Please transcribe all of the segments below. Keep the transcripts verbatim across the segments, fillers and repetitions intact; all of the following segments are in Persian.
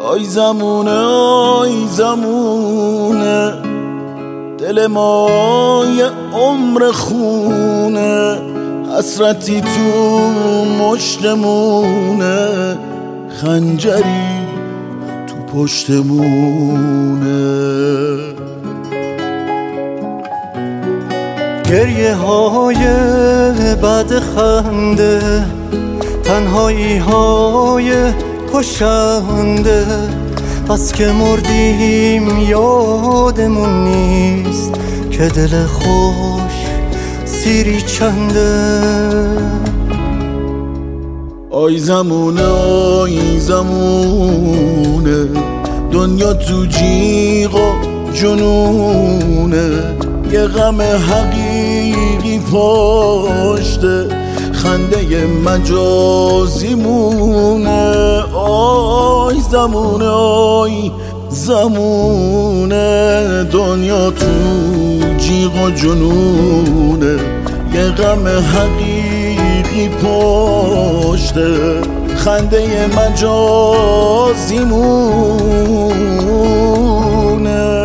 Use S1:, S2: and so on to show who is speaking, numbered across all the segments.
S1: آی زمونه آی زمونه دل ما یه عمر خونه، حسرتی تو مشتمونه، خنجری تو پشتمونه.
S2: گریه های بعد خنده، تنهایی های کشنده، از که مردیم یادمون نیست که دل خوش سیری چنده.
S1: آی زمونه آی زمونه دنیا تو جیغ و جنونه، یه غم حقیقی پشته، خنده مجازی مونه. آی زمونه آی زمونه دنیا تو جیغ و جنونه، یه غم حقیقی پشته، خنده مجازی مونه.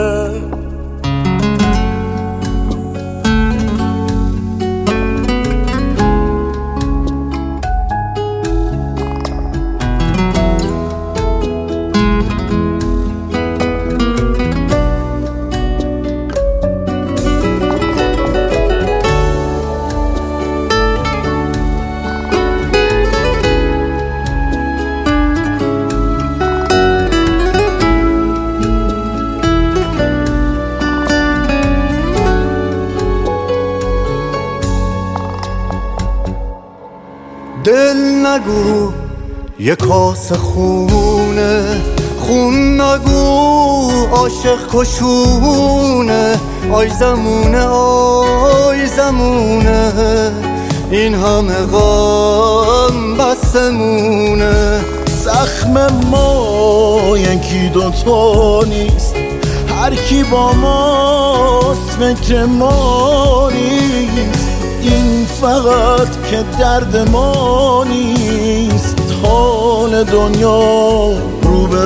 S2: دل نگو یه کاسه خونه، خون نگو عاشق کشونه. آی زمونه آی زمونه این همه غم بسمونه.
S1: زخم ما یکی دوتا نیست، هر کی با ماست فکر ما نیست. این فقط که درد ما نیست، حال دنیا رو به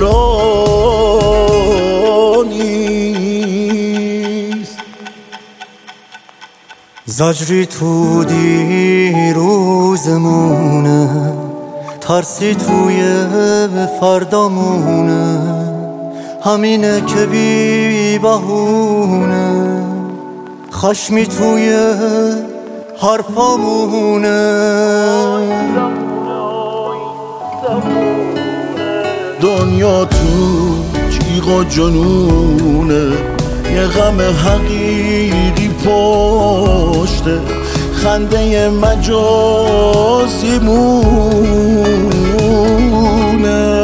S1: راه نیست.
S2: زجری تو دیروزمونه، ترسی توی فردامونه، همینه که بی بهونه، خشمی توی حرفامونه.
S1: دنیا تو جیغ و جنونه، یه غم حقیقی پشته، خنده مجازی مونه.